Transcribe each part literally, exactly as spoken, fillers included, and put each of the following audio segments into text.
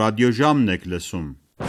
Ռադիոժամն եք լսում։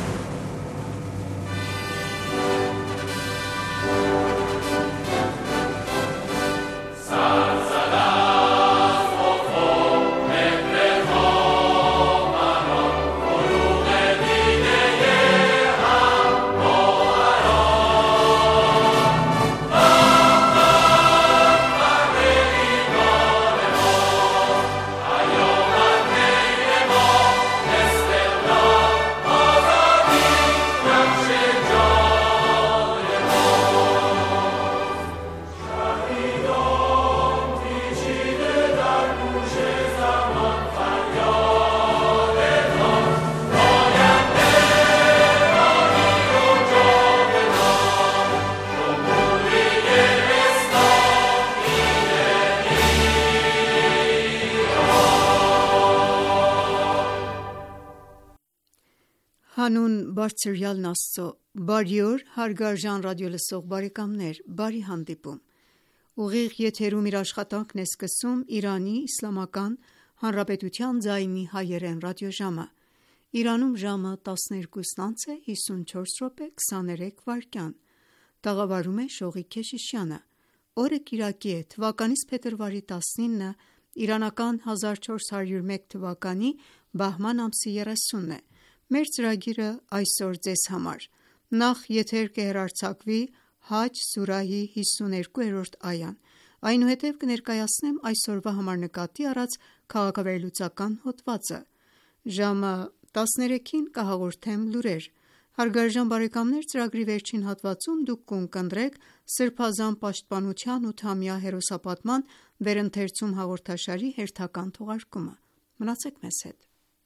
Հանուն բարձրյալն Աստծո, բարի օր հարգարժան ռադիոլսող բարեկամներ, բարի հանդիպում: Ուղիղ եթերում իր աշխատանքն է սկսում Իրանի Իսլամական Հանրապետության ձայնի հայերեն ռադիոժամը: Իրանում ժամը տասներկուսն անց է հիսունչորս րոպե քսաներեք վայրկյան: Տաղավարում է Շողիկ Քեշիշյանը: Օրը կիրակի է, թվականիս փետրվարի տասնինը, իրանական հազար չորս հարյուր մեկ թվականի բահման ամսի երեսունն է: Մեր ծրագիրը այսօր ձեզ համար: Նախ եթեր կհեռարձակվի Հաջ սուրահի հիսուներկուերորդ այան: Այնուհետև կներկայացնեմ այսօրվա համար նկատի առած քաղաքավերլուծական հոդվածը: Ժամը տասներեքին կհաղորդեմ լուրեր: Հարգարժան բարեկամներ, ծրագրի վերջին հատվածում դուք կունկնդրեք Սրբազան պաշտպանության ութամյա հերոսապատման վերընթերցում հաղորդաշարի հերթական թողարկումը: Մնացեք մեզ հետ: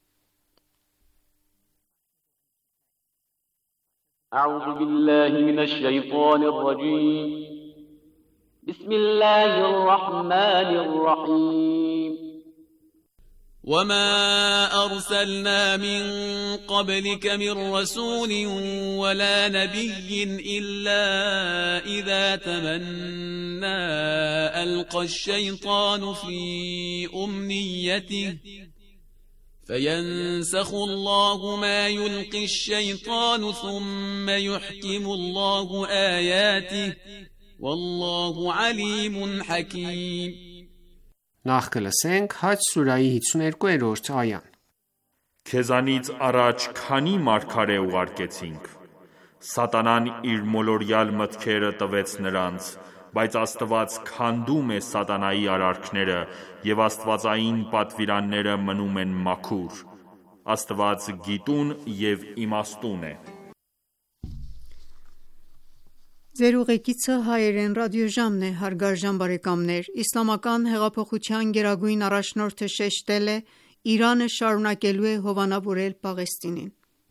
أعوذ بالله من الشيطان الرجيم بسم الله الرحمن الرحيم وما أرسلنا من قبلك من رسول ولا نبي إلا إذا تمنى ألقى الشيطان في أمنيته فينسخ الله ما يلقي الشيطان ثم يحكم الله آياته والله عليم حكيم Նախ կլսենք Հաջ սուրահի հիսուներկուերորդ այան: Քեզանից առաջ քանի մարգարե ուղարկեցինք: Սատանան իր մոլորյալ մտքերը տվեց նրանց, բայց Աստված քանդում է սատանայի արարքները և աստվածային պատվիրանները մնում են մաքուր: Աստված գիտուն և իմաստուն է: Ձեր ուղեկիցը հայերեն ռադիոժամն է: Հարգարժան բարեկամներ, Իսլամական հեղափոխության գերագույն առաջնորդը շեշտել է. «Իրանը շարունակելու է հովանավորել Պաղեստինին»: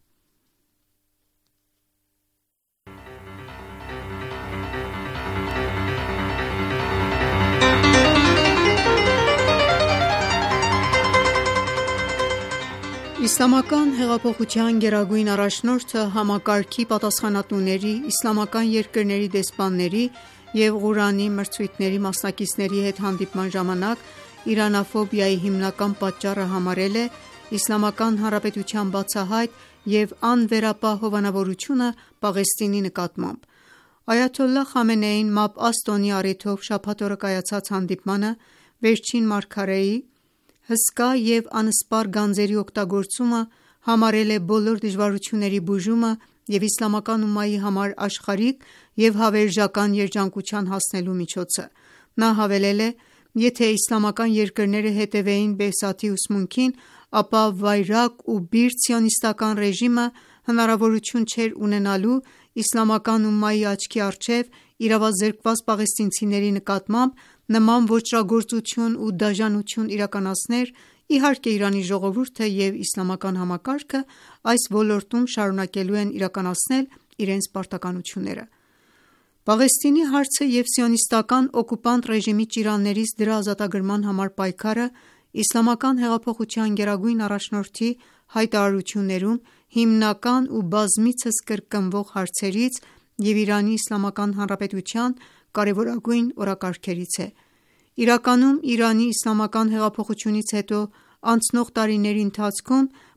Իսլամական հեղափոխության գերագույն առաջնորդը համակարգի պատասխանատուների, իսլամական երկրների դեսպանների և Ղուրանի մրցույթների մասնակիցների հետ հանդիպման ժամանակ իրանաֆոբիայի հիմնական պատճառը համարել է Իսլամական Հանրապետության բացահայտ և անվերապահ հովանավորությունը Պաղեստինի նկատմամբ: Այաթոլլահ Խամենեին Մաբ'աս տոնի առիթով շաբաթ օրը կայացած հանդիպմանը վերջին մարգարեի հսկա և անսպառ գանձերի օգտագործումը համարել է բոլոր դժվարությունների բուժումը և իսլամական ումմայի համար աշխարհիկ և հավերժական երջանկության հասնելու միջոցը: Նա հավելել է. «Եթե իսլամական երկրները հետևեին Բեսաթի ուսմունքին, ապա վայրագ ու բիրտ սիոնիստական ռեժիմը հնարավորություն չէր ունենալու իսլամական ումմայի աչքի առջև իրավազրկված պաղեստինցիների նկատմամբ նման ոճրագործություն ու դաժանություն իրականացներ: Իհարկե Իրանի ժողովուրդը և իսլամական համակարգը այս ոլորտում շարունակելու են իրականացնել իրենց պարտականությունները»: Պաղեստինի հարցը և սիոնիստական օկուպանտ ռեժիմի ճիրաններից դրա ազատագրման համար պայքարը Իսլամական հեղափոխության գերագույն առաջնորդի հայտարարություններում հիմնական ու բազմիցս կրկնվող հարցերից և Իրանի Իսլամական Հանրապետության կարևորագույն օրակարգերից է: Իրականում Իրանի իսլամական հեղափոխությունից հետո անցնող տարիների ընթացքում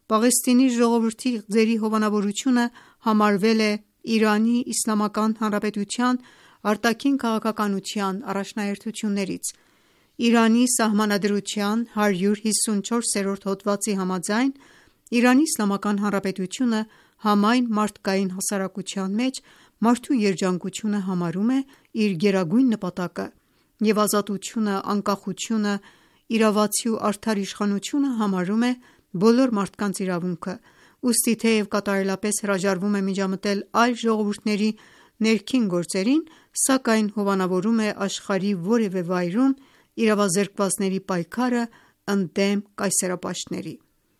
Պաղեստինի ժողովրդի իղձերի հովանավորությունը համարվել է Իրանի Իսլամական Հանրապետության արտաքին քաղաքականության առաջնահերթություններից։ Իրանի Սահմանադրության հարյուր հիսունչորսերորդ հոդվածի համաձայն Իրանի Իսլամական Հանրապետությունը համայն մարդկային հասարակության մեջ մարդու երջանկությունը համարում է իր գերագույն նպատակը և ազատությունը, անկախությունը, իրավացի ու արդար իշխանությունը համարում է բոլոր մարդկանց իրավունքը, ուստի թեև կատարելապես հրաժարվում է միջամտել այլ ժողովուրդների ներքին գործերին, սակայն հովանավորում է աշխարհի որևէ վայրում իրավազրկվածների պայքարը ընդդեմ կայսերապաշտների։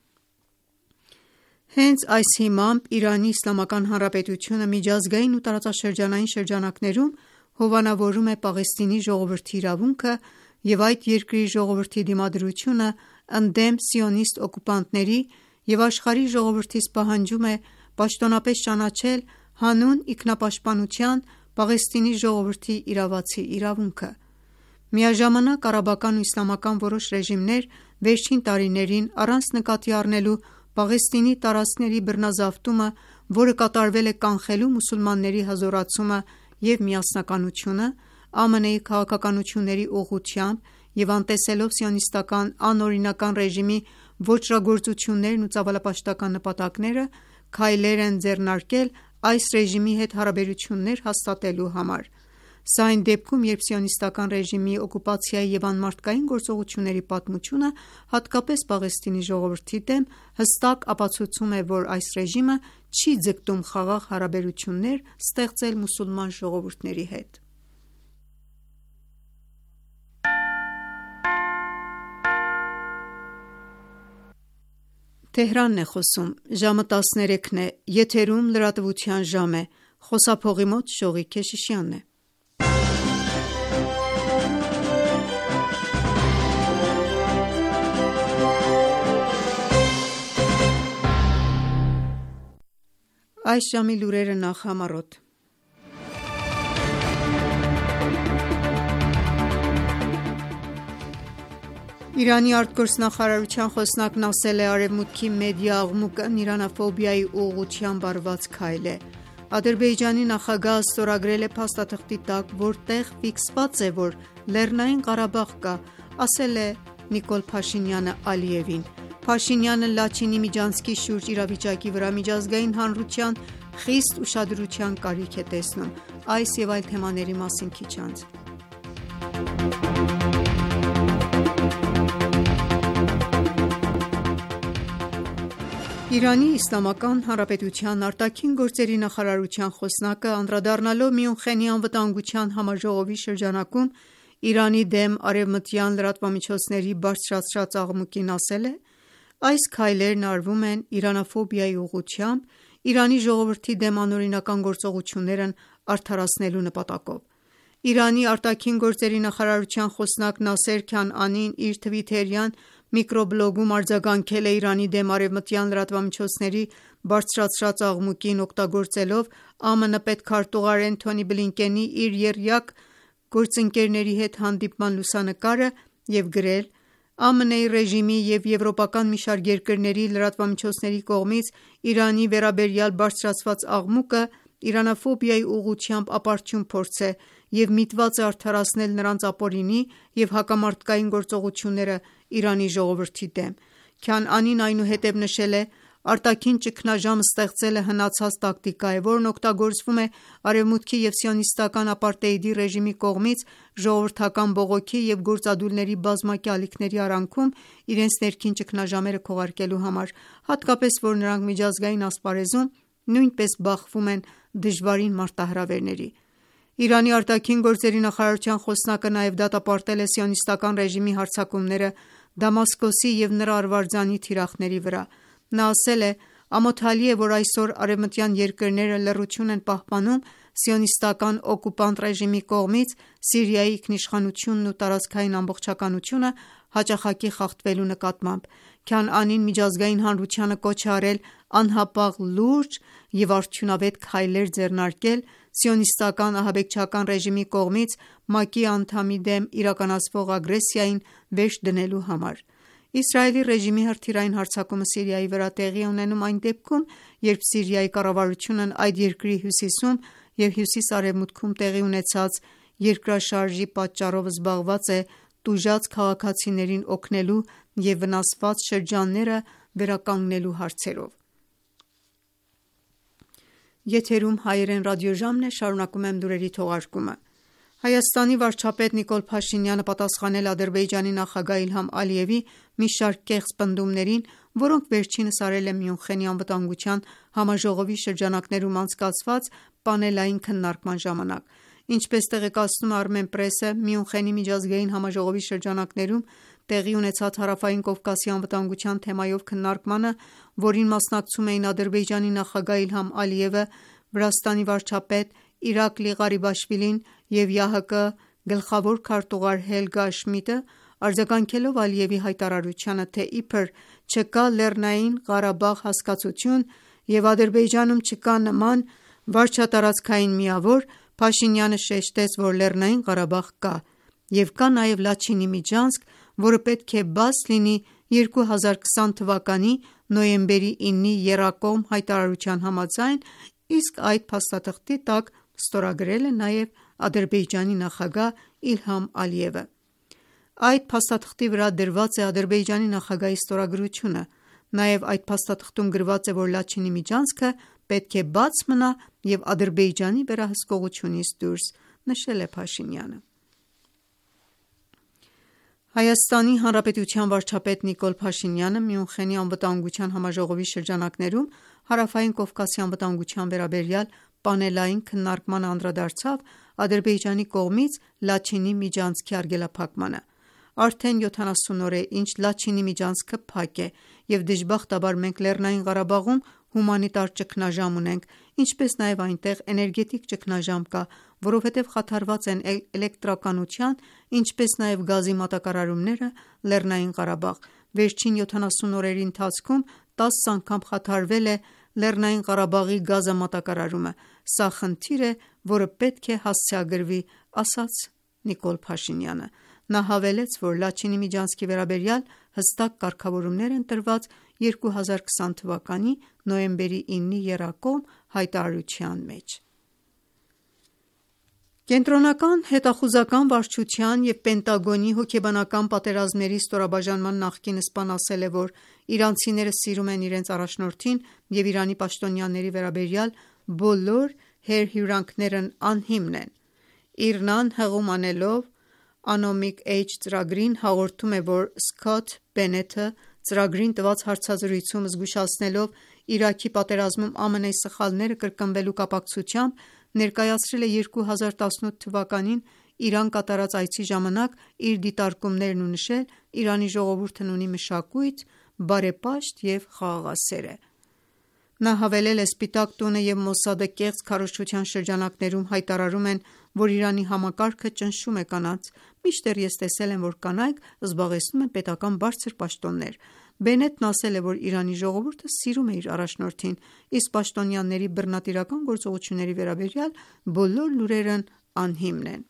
Հենց այս հիմամբ Իրանի Իսլամական Հանրապետությունը միջազգային ու տարածաշրջանային շրջանակներում հովանավորում է Պաղեստինի ժողովրդի իրավունքը և այդ երկրի ժողովրդի դիմադրությունը ընդդեմ սիոնիստ օկուպանտների և աշխարհի ժողովրդից պահանջում է պաշտոնապես ճանաչել հանուն ինքնապաշտպանության Պաղեստինի ժողովրդի իրավացի իրավունքը։ Միաժամանակ արաբական ու իսլամական որոշ ռեժիմներ վերջին տարիներին առանց նկատի առնելու Պաղեստինի տարածքների բռնազավթումը, որը կատարվել է կանխելու մուսուլմանների հզորացումը և միասնականությունը, ԱՄՆ-ի քաղաքականությունների ուղղությամբ և անտեսելով սիոնիստական անօրինական ռեժիմի ոճրագործություններն ու ծավալապաշտական նպատակները, քայլեր են ձեռնարկել այս ռեժիմի հետ հարաբերություններ հաստատելու համար։ Սա այն դեպքում, երբ սիոնիստական ռեժիմի օկուպացիայի և անմարդկային գործողությունների պատմությունը, հատկապես Պաղեստինի ժողովրդի դեմ, հստակ ապացուցում է, որ այս ռեժիմը չի ձգտում խաղաղ հարաբերություններ ստեղծել մուսուլման ժողովուրդների հետ։ Այս ժամի լուրերը նախ՝ Իրանի արտգործնախարարության խոսնակն ասել է. «Արևմուտքի մեդիա աղմուկն իրանաֆոբիայի ուղղությամբ արված քայլ է»։ Ադրբեջանի նախագահը ստորագրել է փաստաթղթի տակ, որտեղ ֆիքսված է, որ Լեռնային Ղարաբաղ կա, ասել է Նիկոլ Փաշինյանը Ալիևին։ Փաշինյանը Լաչինի միջանցքի շուրջ իրավիճակի վրա միջազգային հանրության խիստ ուշադրության կարիք է տեսնում։ Այս և այլ թեմաների մասին քիչ անց։ Իրանի Իսլամական Հանրապետության արտաքին գործերի նախարարության խոսնակը, անդրադառնալով Մյունխենի անվտանգության համաժողովի շրջանակում Իրանի դեմ արևմտյան լրատվամիջոցների բարձրացրած աղմուկին, ասել է. «Այս քայլերն արվում են իրանաֆոբիայի ուղղությամբ՝ Իրանի ժողովրդի դեմ անօրինական գործողություններն արդարացնելու նպատակով»։ Իրանի արտաքին գործերի նախարարության խոսնակ Նասեր Քանանին իր թվիթերյան միկրոբլոգում արձագանքել է Իրանի դեմ արևմտյան լրատվամիջոցների բարձրացրած աղմուկին, օգտագործելով ԱՄՆ պետքարտուղար Էնթոնի Բլինկենի իր եռյակ գործընկերների հետ հանդիպման լուսանկարը և գրել. «ԱՄՆ-ի ռեժիմի և եվրոպական մի շարք երկրների լրատվամիջոցների կողմից Իրանի վերաբերյալ բարձրացված աղմուկը իրանաֆոբիայի ուղղությամբ ապարդյուն փորձ է և միտված է արդարացնել նրանց ապօրինի և հակամարդկային գործողությունները Իրանի ժողովրդի դեմ»։ Քանանին այնուհետև նշել է. «Արտաքին ճգնաժամ ստեղծելը հնացած տակտիկա է, որն օգտագործվում է Արևմուտքի և սիոնիստական ապարտեիդի ռեժիմի կողմից ժողովրդական բողոքի և գործադուլների բազմակի ալիքների արանքում իրենց ներքին ճգնաժամերը քողարկելու համար, հատկապես, որ նրանք միջազգային ասպարեզում նույնպես բախվում են դժվարին մարտահրավերների»։ Իրանի արտաքին գործերի նախարարության խոսնակը նաև դատապարտել է սիոնիստական ռեժիմի հարձակումները Դամասկոսի և նրա արվարձանի թիրախների վրա։ Նա ասել է. «Ամոթալի է, որ այսօր արևմտյան երկրները լռություն են պահպանում սիոնիստական օկուպանտ ռեժիմի կողմից Սիրիայի ինքնիշխանությունն ու տարածքային ամբողջականությունը հաճախակի խախտվելու նկատմամբ»։ Քանանին միջազգային հանրությանը կոչ է արել անհապաղ լուրջ և արդյունավետ քայլեր ձեռնարկել սիոնիստական ահաբեկչական ռեժիմի կողմից ՄԱԿ-ի անդամի դեմ իրականացվող ագրեսիային վերջ դնելու համար։ Իսրայելի ռեժիմի հրթիռային հարձակումը Սիրիայի վրա տեղի է ունենում այն դեպքում, երբ Սիրիայի կառավարությունն այդ երկրի հյուսիսում և հյուսիս-արևմուտքում տեղի ունեցած երկրաշարժի պատճառով զբաղված է տուժած քաղաքացիներին օգնելու և վնասված շրջանները վերականգնելու հարցերով: Հայաստանի վարչապետ Նիկոլ Փաշինյանը պատասխանել է Ադրբեջանի նախագահ Իլհամ Ալիևի մի շարք կեղծ պնդումներին, որոնք վերջինս արել է Մյունխենի անվտանգության համաժողովի շրջանակներում անցկացված պանելային քննարկման ժամանակ: Ինչպես տեղեկացնում է Armenpress-ը, Մյունխենի միջազգային համաժողովի շրջանակներում տեղի ունեցած Հարավային Կովկասի անվտանգության թեմայով քննարկմանը, որին մասնակցում էին Ադրբեջանի նախագահ Իլհամ Ալիևը, Վրաստանի վարչապետ Իրակլի Ղարիբաշվիլին և ԵԱՀԿ գլխավոր քարտուղար Հելգա Շմիդտը, արձագանքելով Ալիևի հայտարարությանը, թե իբր չկա Լեռնային Ղարաբաղ հասկացություն և Ադրբեջանում չկա նման վարչատարածքային միավոր, Փաշինյանը շեշտեց, որ Լեռնային Ղարաբաղ կա և կա նաև Լաչինի միջանցք, որը պետք է բաց լինի երկու հազար քսան թվականի նոյեմբերի իննի եռակողմ հայտարարության համաձայն, իսկ այդ փաստաթղթի տակ ստորագրել է նաև Ադրբեջանի նախագահ Իլհամ Ալիևը: Այդ փաստաթղթի վրա դրված է Ադրբեջանի նախագահի ստորագրությունը: Նաև այդ փաստաթղթում գրված է, որ Լաչինի միջանցքը պետք է բաց մնա և Ադրբեջանի վերահսկողությունից դուրս, նշել է Փաշինյանը: Հայաստանի Հանրապետության վարչապետ Նիկոլ Փաշինյանը Մյունխենի անվտանգության համաժողովի շրջանակներում Հարավային Կովկասի անվտանգության վերաբերյալ պանելային քննարկմանը անդրադարձավ Ադրբեջանի կողմից Լաչինի միջանցքի արգելափակմանը: Արդեն յոթանասուն օր է, ինչ Լաչինի միջանցքը փակ է և դժբախտաբար մենք Լեռնային Ղարաբաղում հումանիտար ճգնաժամ ունենք, ինչպես նաև այնտեղ էներգետիկ ճգնաժամ կա, որովհետև խաթարված են էլեկտրականության, ինչպես նաև գազի մատակարարումները Լեռնային Ղարաբաղ: Վերջին յոթանասուն օրերի ընթացքում տասը անգամ խաթարվել է Լեռնային Ղարաբաղի գազամատակարարումը: Սա խնդիր է, որը պետք է հասցեագրվի, ասաց Փաշինյանը: Նա հավելեց, որ Լաչինի միջանցքի վերաբերյալ հստակ կարգավորումներ են տրված երկու հազար քսան թվականի նոյեմբերի իննի եռակողմ հայտարարության մեջ: Կենտրոնական հետախուզական վարչության և Պենտագոնի հոգեբանական պատերազմների ստորաբաժանման նախկին սպան ասել է, որ իրանցիները սիրում են իրենց առաջնորդին և Իրանի պաշտոնյաների վերաբերյալ բոլոր հրահյուրանքներն անհիմն են: ԻՌՆԱ-ն հղում անելով Anomic Age ծրագրին, հաղորդում է, որ Սքոթ Բենեթը ծրագրին տված հարցազրույցում զգուշացնելով Իրաքի պատերազմում ԱՄՆ-ի սխալները կրկնվելու կապակցությամբ, ներկայացրել է երկու հազար տասնութ թվականին Իրան կատարած այցի ժամանակ իր դիտարկումներն ու նշել. «Իրանի ժողովուրդն ունի մշակույթ, բարեպաշտ և խաղաղասեր է»: Նա հավելել է. «Սպիտակ տունը և Մոսադը կեղծ քարոզչության շրջանակներում հայտարարում են, որ Իրանի համակարգը ճնշում է կանանց, մինչդեռ ես տեսել եմ, որ կանայք զբաղեցնում են պետական բարձր պաշտոններ»: Բենետն ասել է, որ Իրանի ժողովուրդը սիրում է իր առաջնորդին, իսկ պաշտոնյաների բռնատիրական գործողությունների վերաբերյալ բոլոր լուրերն անհիմն են: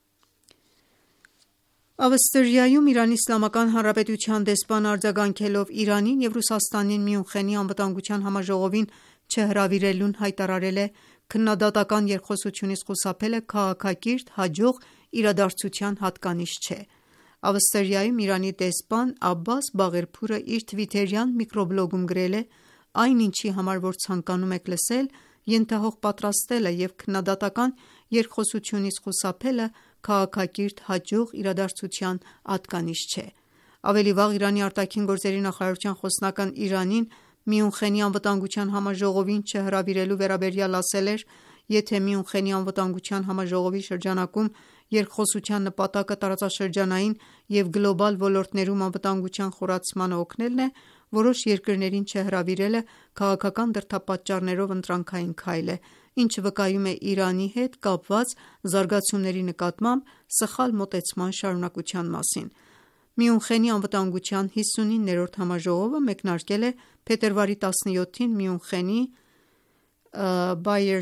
Ավստրիայում ԻԻՀ դեսպանը արձագանքելով Իրանին և Ռուսաստանին Մյունխենի անվտանգության համաժողովին չհրավիրելուն, հայտարարել է. «Քննադատական երկխոսությունից խուսափելը քաղաքակիրթ, հաջող իրադարձության հատկանիշ չէ»: Ավստրիայում Իրանի դեսպան Աբբաս Բաղերփուրը իր թվիթերյան միկրոբլոգում գրել է. «Այն ինչի համար որ ցանկանում եք լսել, ենթահող պատրաստելը և քննադատական երկխոսությունից խուսափելը քաղաքակիրթ, հաջող իրադարձության ատկանիշ չէ»: Ավելի վաղ Իրանի ԱԳ նախարարության խոսնակն Իրանին Մյունխենի անվտանգության համաժողովին չհրավիրելու վերաբերյալ ասել էր. «Եթե Մյունխենի անվտանգության համաժողովի շրջանակում երկխոսության նպատակը տարածաշրջանային և գլոբալ ոլորտներում անվտանգության խորացմանը օգնելն է, որոշ երկրներին չհրավիրելը քաղաքական դրդապատճառներով ընտրանքային քայլ է, ինչը վկայում է Իրանի հետ կապված զարգացումների նկատմամբ սխալ մոտեցման շարունակության մասին»: Մյունխենի անվտանգության հիսունիններորդ համաժողովը մեկնարկել է փետրվարի տասնյոթին Մյունխենի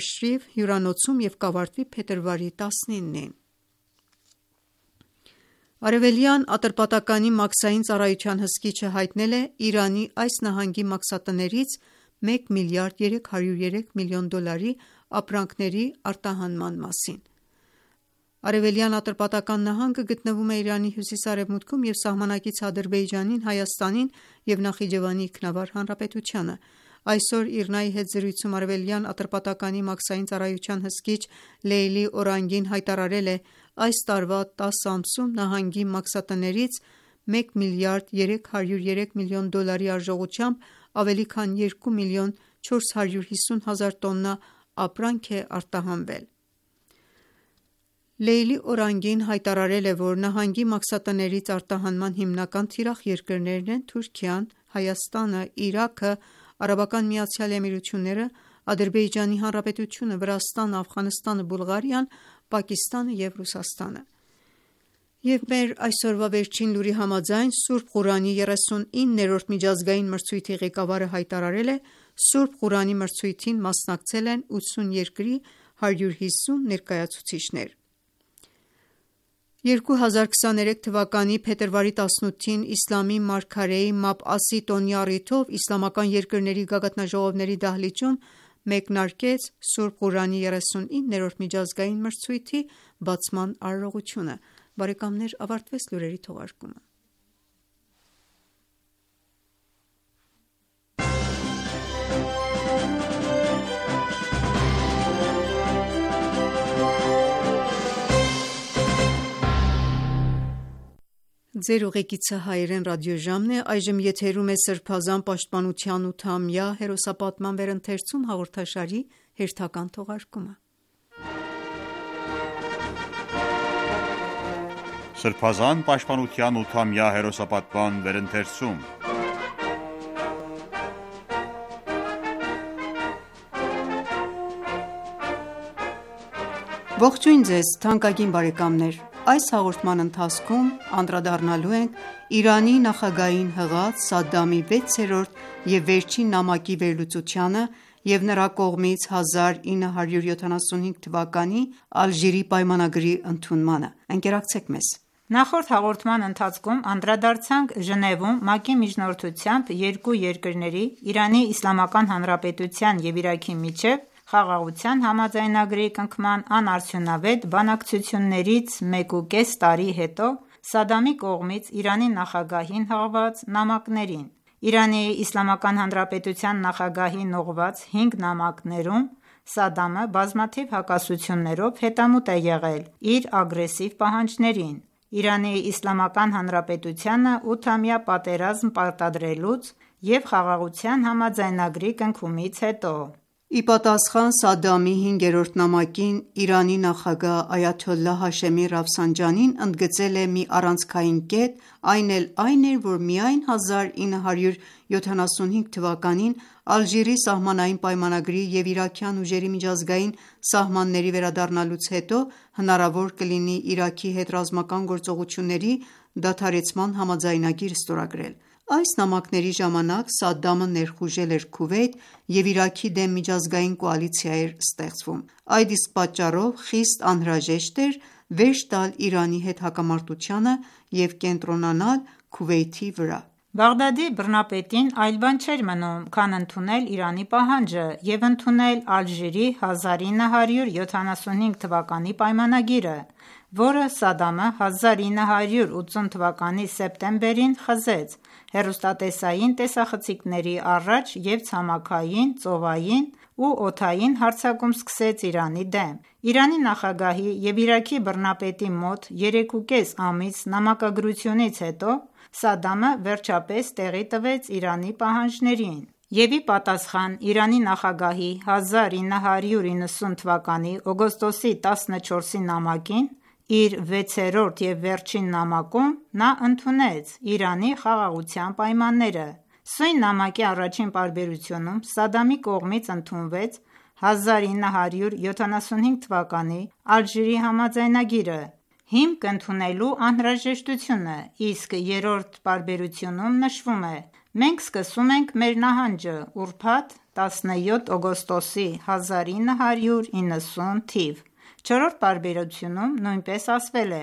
Բայերշրիֆ հյուրանոցում և կավարտվի փետրվարի տասնինին: Արևելյան Ատրպատականի մաքսային ծառայության հսկիչը հայտնել է Իրանի այս նահանգի մաքսատներից մեկ միլիարդ երեք հարյուր երեք միլիոն դոլարի ապրանքների արտահանման մասին։ Արևելյան Ատրպատական նահանգը գտնվում է Իրանի հյուսիս-արևմուտքում և սահմանակից Ադրբեջանին, Հայաստանին և Նախիջևանի Ինքնավար Հանրապետությանը։ Այսօր ԻՌՆԱ-ի հետ զրույցում Արևելյան Ատրպատականի մաքսային ծառայության հսկիչ Լեյլի Օրանգին հայտարարել է այս տարվա տասը ամսում նահանգի մաքսատներից մեկ միլիարդ երեք հարյուր երեք միլիոն դոլարի արժողությամբ ավելի քան երկու միլիոն չորս հարյուր հիսուն հազար տոննա ապրանք է արտահանվել։ Լեյլի Օրանգին հայտարարել է, որ նահանգի մաքսատներից արտահանման հիմնական թիրախ երկրներն են Թուրքիան, Հայաստանը, Իրաքը, Արաբական Միացյալ Էմիրությունները, Ադրբեջանի Հանրապետությունը, Վրաստանը, Աֆղանստանը, Բուլղարիան, Պակիստանը և Ռուսաստանը։ Եվ մեր այսօրվա վերջին լուրի համաձայն Սուրբ Ղուրանի երեսունիններորդ միջազգային մրցույթի ղեկավարը հայտարարել է. Սուրբ Ղուրանի մրցույթին մասնակցել են ութսուն երկրի հարյուր հիսուն ներկայացուցիչներ։ երկու հազար քսաներեք թվականի փետրվարի տասնութին իսլամի մարգարեի Մաբ'ասի տոնի առիթով իսլամական երկրների գագաթնաժողովների դահլիճում մեկնարկեց Սուրբ Ղուրանի երեսունիններորդ միջազգային մրցույթի բացման արարողությունը։ Բարեկամներ, ավարտվեց լուրերի թողարկումը։ Ձեր ուղեկիցը հայերեն ռադիոժամն է, այժմ եթերում է Սրբազան պաշտպանության ութամյա հերոսապատման վերընթերցում հաղորդաշարի հերթական թողարկումը։ Սրբազան պաշտպանության ութամյա հերոսապատման վերընթերցում Ողջույն ձեզ թանկագին բարեկամներ, այս հաղորդման ընթացքում անդրադառնալու ենք Իրանի նախագահին հղած Սադամի վեցերորդ և վերջին նամակի վերլուծությանը և նրա կողմից հազար ինը հարյուր յոթանասունհինգ թվականի Ալժիրի պայմանագրի ընդունմանը։ Ընկերակցեք մեզ։ Նախորդ հաղորդման ընթացքում անդրադարձանք Ժնևում ՄԱԿ-ի միջնորդությամբ երկու երկրների՝ Իրանի Իսլամական Հանրապետության և Իրաքի միջև խաղաղության համաձայնագրի կնքման անարդյունավետ բանակցություններից մեկուկես տարի հետո Սադամի կողմից Իրանի նախագահին հղված նամակներին։ Իրանի Իսլամական Հանրապետության նախագահին ուղղված հինգ նամակներում Սադամը բազմաթիվ հակասություններով հետամուտ է եղել իր ագրեսիվ պահանջներին։ Իրանի Իսլամական Հանրապետությանը ութամյա պատերազմ պարտադրելուց և խաղաղության համաձայնագրի կնքումից հետո։ Ի պատասխան Սադամի հինգերորդ նամակին Իրանի նախագահ Այաթոլլահ Հաշեմի Ռաֆսանջանին ընդգծել է մի առանցքային կետ, այն էլ այն էր, որ միայն հազար ինը հարյուր յոթանասունհինգ թվականին Ալժիրի սահմանային պայմանագրի և իրաքյան ուժերի միջազգային սահմանների վերադառնալուց հետո հնարավոր կլինի Իրաքի հետ ռազմական գործողությունների դադարեցման համաձայնագիր ստորագրել։ Այս նամակների ժամանակ Սադամը ներխուժել էր Քուվեյթ և Իրաքի դեմ միջազգային կոալիցիա էր ստեղծվում։ Այդ իսկ պատճառով խիստ անհրաժեշտ էր վերջ տալ Իրանի հետ հակամարտությանը և կենտրոնանալ Քուվեյթի վրա։ Բաղդադի բռնապետին այլ բան չէր մնում, քան ընդունել Իրանի պահանջը և ընդունել Ալժիրի հազար ինը հարյուր յոթանասունհինգ թվականի պայմանագիրը, որը Սադամը հազար ինը հարյուր ութսուն թվականի սեպտեմբերին խզեց հեռուստատեսային տեսախցիկների առաջ և ցամաքային, ծովային ու օդային հարձակում սկսեց Իրանի դեմ։ Իրանի նախագահի և Իրաքի բռնապետի մոտ երեքուկես ամիս նամակագրությունից հետո Սադամը վերջապես տեղի տվեց Իրանի պահանջներին և ի պատասխան Իրանի նախագահի հազար ինը հարյուր իննսուն թվականի օգոստոսի տասնչորսի նամակին, իր վեցերորդ և վերջին նամակում նա ընդունեց Իրանի խաղաղության պայմանները։ Սույն նամակի առաջին պարբերությունում Սադամի կողմից ընդունվեց հազար ինը հարյուր յոթանասունհինգ թվականի Ալժիրի համաձայնագիրը հիմք ընդունելու անհրաժեշտությունը, իսկ երրորդ պարբերությունում նշվում է. «Մենք սկսում ենք մեր նահանջը ուրբաթ տասնյոթ օգոստոսի հազար ինը հարյուր իննսուն թիվ»։ Չորրորդ պարբերությունում նույնպես ասվել է.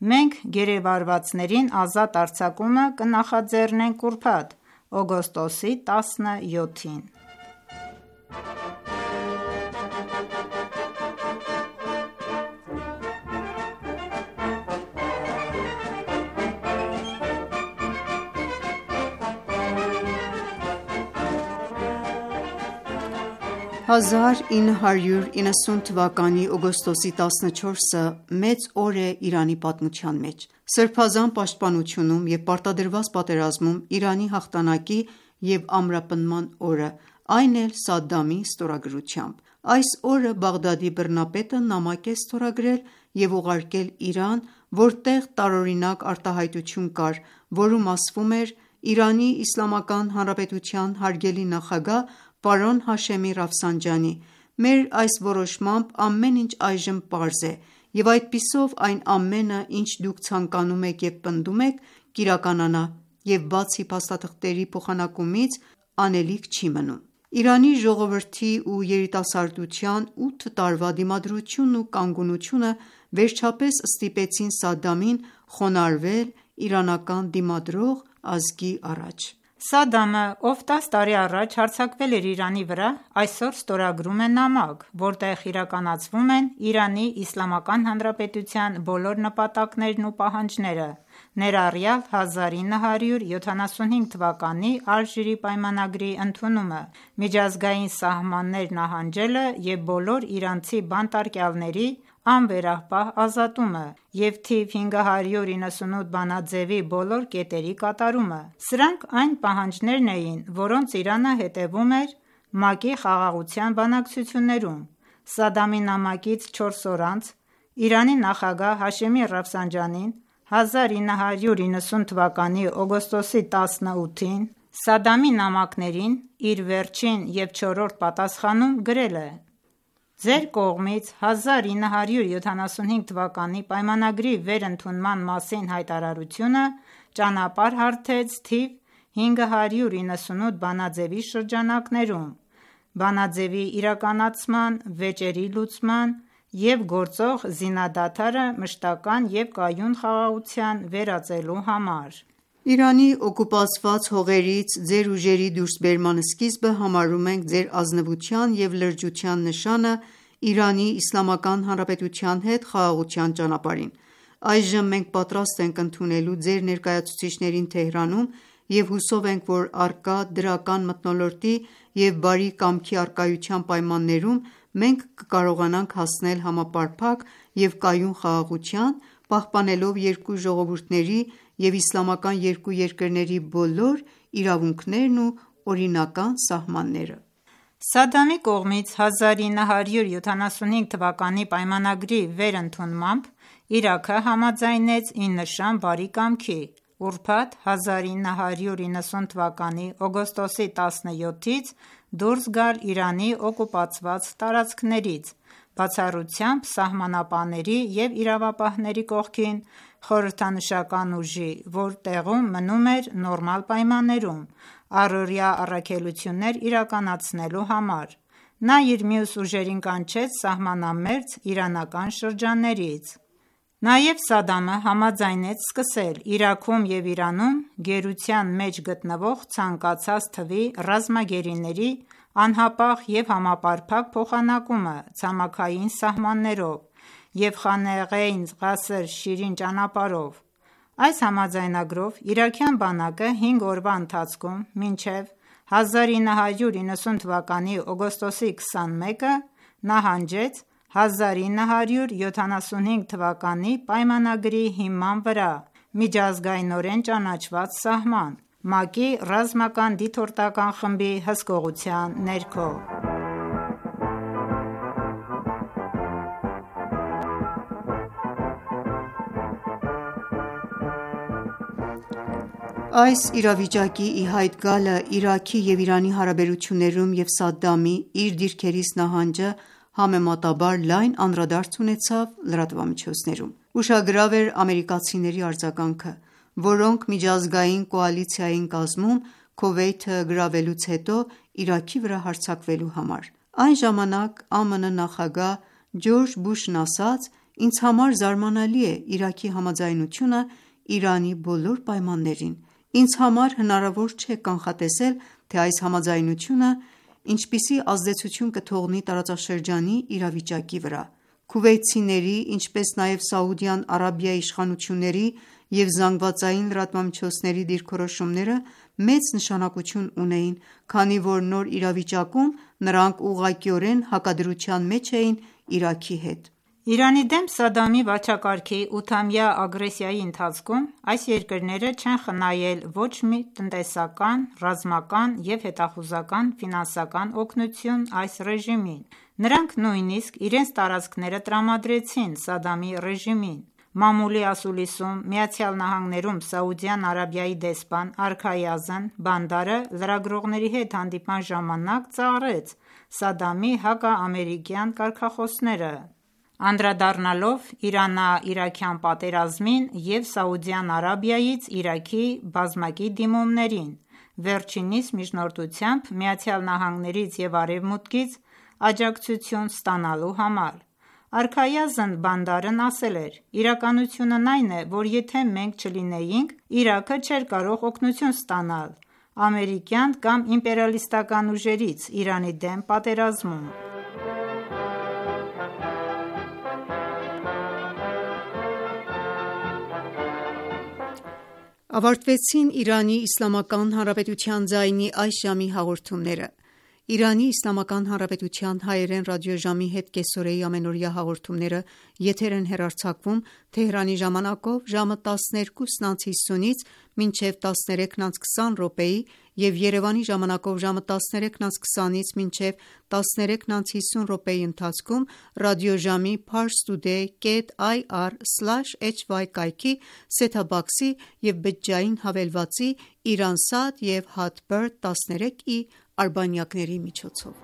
Մենք գերեվարվածներին ազատ արձակումը կնախաձեռնենք ուրբաթ օգոստոսի տասնյոթին։ հազար ինը հարյուր իննսուն թվականի օգոստոսի տասնչորսը մեծ օր է Իրանի պատմության մեջ։ Սրբազան պաշտպանությունում և պարտադրված պատերազմում Իրանի հաղթանակի և ամրապնդման օրը, այն էլ Սադդամի ստորագրությամբ։ Այս օրը Բաղդադի բռնապետը նամակ է ստորագրել և ուղարկել Իրան, որտեղ տարօրինակ արտահայտություն կար, որում ասվում էր. «Իրանի Իսլամական Հանրապետության հարգելի նախագահ պարոն Հաշեմի Ռաֆսանջանի, մեր այս որոշմամբ ամեն ինչ այժմ պարզ է, և այդպիսով այն ամենը, ինչ դուք ցանկանում եք և պնդում եք, կիրականանա, և բացի փաստաթղթերի փոխանակումից անելիք չի մնում»։ Իրանի ժողովրդի ու երիտասարդության ութ տարվա դիմադրությունն ու կանգունությունը վերջապես ստիպեցին Սադդամին խոնարհվել իրանական դիմադրող ազգի առաջ։ Սադդամը, ով տաս տարի առաջ հարձակվել էր Իրանի վրա, այսօր ստորագրում է նամակ, որտեղ իրականացվում են Իրանի Իսլամական Հանրապետության բոլոր նպատակներն ու պահանջները, ներառյալ հազար ինը հարյուր յոթանասունհինգ թվականի Ալժիրի պայմանագրի ընդունումը, միջազգային սահմաններ նահանջելը և բոլոր իրանցի բանտարկյալների անվերապահ ազատումը և թիվ հինգ հարյուր իննսունութ բանաձևի բոլոր կետերի կատարումը։ Սրանք այն պահանջներն էին, որոնց Իրանը հետևում էր ՄԱԿ-ի խաղաղության բանակցություններում։ Սադդամի նամակից չորս օր անց Իրանի նախագահ Հաշեմի Ռաֆսանջանին հազար ինը հարյուր իննսուն թվականի օգոստոսի տասնութին Սադդամի նամակներին իր վերջին և չորրորդ պատասխանում գրել է. «Ձեր կողմից հազար ինը հարյուր յոթանասունհինգ թվականի պայմանագրի վերընդունման մասին հայտարարությունը ճանապարհ հարթեց թիվ հինգ հարյուր իննսունութ բանաձևի շրջանակներում, բանաձևի իրականացման, վեճերի լուծման և գործող զինադադարը մշտական և կայուն խաղաղության վերածելու համար»։ Իրանի օկուպացված հողերից ձեր ուժերի դուրսբերման սկիզբը համարում ենք ձեր ազնվության և լրջության նշանը Իրանի Իսլամական Հանրապետության հետ խաղաղության ճանապարհին։ Այժմ մենք պատրաստ ենք ընդունելու ձեր ներկայացուցիչներին Թեհրանում և հուսով ենք, որ առկա դրական մթնոլորտի և բարի կամքի առկայության պայմաններում մենք կկարողանանք հասնել համապարփակ և կայուն խաղաղության՝ պահպանելով երկու ժողովուրդների և իսլամական երկու երկրների բոլոր իրավունքներն ու օրինական սահմանները։ Սադդամի կողմից հազար ինը հարյուր յոթանասունհինգ թվականի պայմանագրի վերընդունմամբ Իրաքը համաձայնեց ի նշան բարի կամքի, ուրբաթ հազար ինը հարյուր իննսուն թվականի օգոստոսի տասնյոթից դուրս գալ Իրանի օկուպացված տարածքներից, բացառությամբ սահմանապահների և իրավապահների կողքին խորհրդանշական ուժի, որ տեղում մնում էր նորմալ պայմաններում առօրյա առաքելություններ իրականացնելու համար։ Նա իր մյուս ուժերին կանչեց սահմանամերձ իրանական շրջաններից։ Նաև Սադդամը համաձայնեց սկսել Իրաքում և Իրանում գերության մեջ գտնվող ցանկացած թվի ռազմագերիների անհապաղ և համապարփակ փոխանակումը ցամաքային սահմաններով և Խանեղեյն Ղասր Շիրին ճանապարհով։ Այս համաձայնագրով իրաքյան բանակը հինգ օրվա ընթացքում մինչև հազար ինը հարյուր իննսուն թվականի օգոստոսի քսանմեկը նահանջեց հազար ինը հարյուր յոթանասունհինգ թվականի պայմանագրի հիման վրա միջազգայնորեն ճանաչված սահման՝ ՄԱԿ-ի ռազմական դիտորդական խմբի հսկողության ներքո։ Այս իրավիճակի ի հայտ գալը Իրաքի և Իրանի հարաբերություններում և Սադդամի իր դիրքերից նահանջը համեմատաբար լայն անդրադարձ ունեցավ լրատվամիջոցներում։ Ուշագրավ էր ամերիկացիների արձագանքը, որոնք միջազգային կոալիցիային կազմում Քուվեյթը գրավելուց հետո Իրաքի վրա հարձակվելու համար։ Այն ժամանակ ԱՄՆ նախագահ Ջորջ Բուշն ասաց. Ինձ համար զարմանալի է Իրաքի համաձայնությունը Իրանի բոլոր պայմաններին: Ինձ համար հնարավոր չէ կանխատեսել, թե այս համաձայնությունը ինչպիսի ազդեցություն կթողնի տարածաշրջանի իրավիճակի վրա: Քուվեյթցիների, ինչպես նաև Սաուդյան Արաբիայի իշխանությունների և ԶԼՄ-ների դիրքորոշումները մեծ նշանակություն ունեին, քանի որ նոր իրավիճակում նրանք ուղղակիորեն հակադրության մեջ էին Իրաքի հետ: Իրանի դեմ Սադամի վարչակարգի ութամյա ագրեսիայի ընթացքում այս երկրները չեն խնայել ոչ մի տնտեսական, ռազմական և հետախուզական ֆինանսական օգնություն այս ռեժիմին: Նրանք նույնիսկ իրենց տարածքները տրամադրեցին Սադամի ռեժիմին: Մամուլի ասուլիսում ԱՄՆ-ում Սաուդյան Արաբիայի դեսպան արքայազն Բանդարը լրագրողների հետ հանդիպման ժամանակ ծաղրեց Սադամի հակաամերիկյան կարգախոսները, անդրադառնալով Իրանա-իրաքյան պատերազմին և Սաուդյան Արաբիայից Իրաքի բազմակի դիմումներին, վերջինիս միջնորդությամբ ԱՄՆ-ից և Արևմուտքից աջակցություն ստանալու համար: Արքայազն Բանդարն ասել էր.«Իրականությունն այն է, որ եթե մենք չլինեինք, Իրաքը չէր կարող օգնություն ստանալ ամերիկյան կամ իմպերիալիստական ուժերից Իրանի դեմ պատերազմում»: Ավարտվեցին «Իրանի Իսլամական Հանրապետության» ձայնի այս ժամի հաղորդումները: Իրանի Իսլամական Հանրապետության հայերեն ռադիոժամի հետ կեսօրեի ամենօրյա հաղորդումները եթեր են հեռարձակվում Թեհրանի ժամանակով ժամը տասներկուսն անց հիսունից մինչև տասներեքն անց քսան րոպեի և Երևանի ժամանակով ժամը տասներեքն անց քսանից մինչև տասներեքն անց հիսուն րոպեի ընթացքում ռադիոժամի parstoday կետ այ առ սլաշ էչ վայ կայքի սեթափ-բոքսի և բջջային հավելվածի Իրանսատ և Հotbird տասներեքի արբանյակների միջոցով: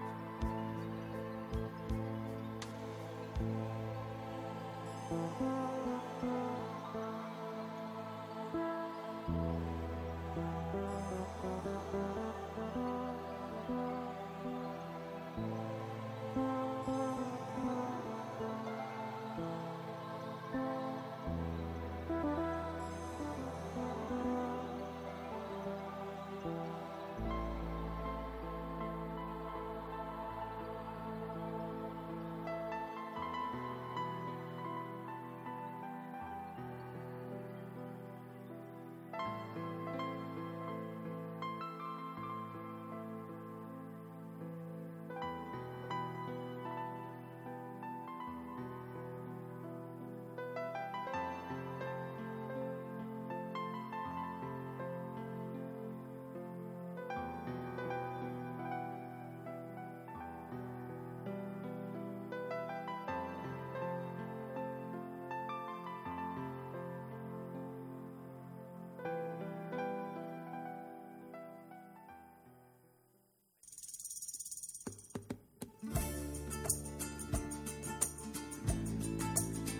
Thank you.